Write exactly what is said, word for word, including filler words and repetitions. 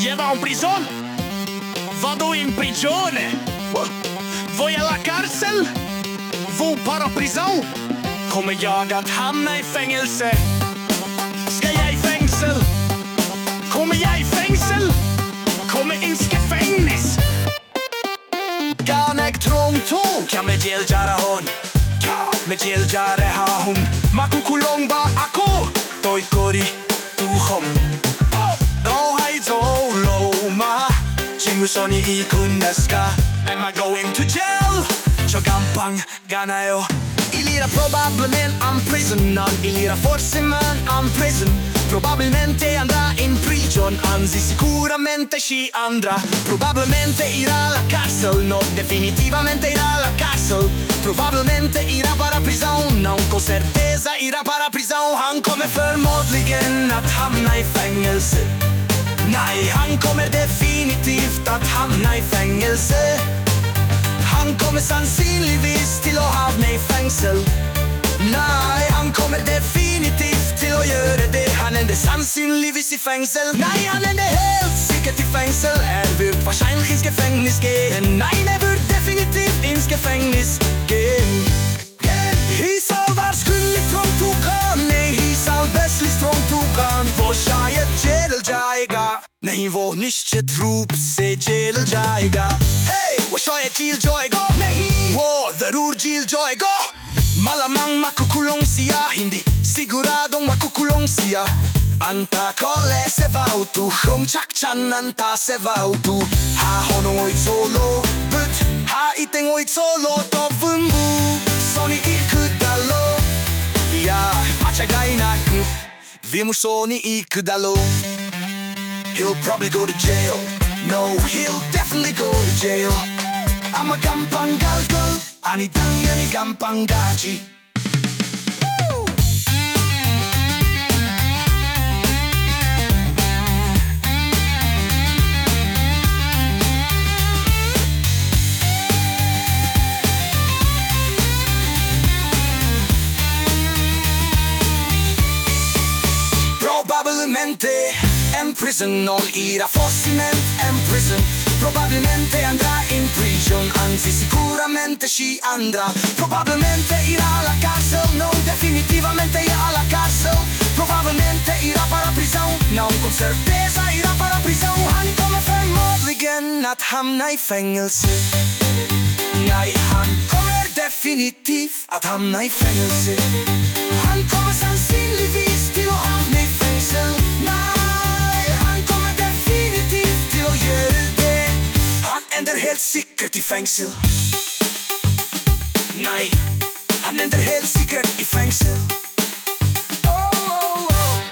Gliela va in prigione? Vado in prigione. Voi alla carcel? Vu para prison? Kommer jag att hamna i fängelse? Ska jag i fängsel? Kommer jag i fängsel? Kommer inske fängnis? Ganek trångtåg kan med jeljara hon. Med jeljare ha hon. Makukulong ba ako? Toy kori tuhom. No hai zolo ma. Chimusoni ikun desu ka? Am I going to jail? 저 gampang ganayo. Ilira probabilmente un prisoner. Ilira forse man un prison. Probabilmente andrà in prigione, anzi sicuramente ci andrà. Probabilmente irà alla cárcel, no, definitivamente irà alla cárcel. Probabilmente irà para prison, non con certeza irà para prison. Han kommer förmodligen att hamna i fängelse. Nej, han kommer definitivt att hamna i fängelse. Han kommer sannolikt till att hamna i fängsel. Nej, han kommer definitivt till att göra det. Han är sannolikt i fängsel. Nej, han är helt säkert i fängsel. Er wird wahrscheinlich ins Gefängnis gehen. Nein, er wird definitivt ins Gefängnis gehen. Hisal var skyldig trångtågan. Nej, hisal beslis trångtågan. Wo shayet jail jayega. Nej, wo nicht trup se jail jayega. Hey, wo shayet jail jayega. Nej, wo darur jail jayega. Malamang makukulong siya, hindi siguradong makukulong siya. Anta kole se vautu, kung chakchan anta se vautu. Ha hono'y solo, but ha iteng'o'y solo to vumbu. Soni ikudalo, ya machagay naku, vimusoni ikudalo. He'll probably go to jail, no, he'll definitely go to jail. I'm a gampang galgal, anitang yani gampang gachi. Probabilmente en prison, non irà fossilmente en prison. Probabilmente andrà in prigione, anzi sicuramente ci andrà. Probabilmente irà alla cárcel, non definitivamente irà alla cárcel. Probabilmente irà para prison, non con certeza irà para prison. Han kommer förmodligen att hamna i fängelse. Nej, han kommer definitivt att hamna i fängelse. Han kommer sannolikt till att hamna i fängsel. Nej, han kommer definitivt till att göra det. Han ändrar helt säkert i fängsel. Nej, han ändrar helt säkert i fängsel.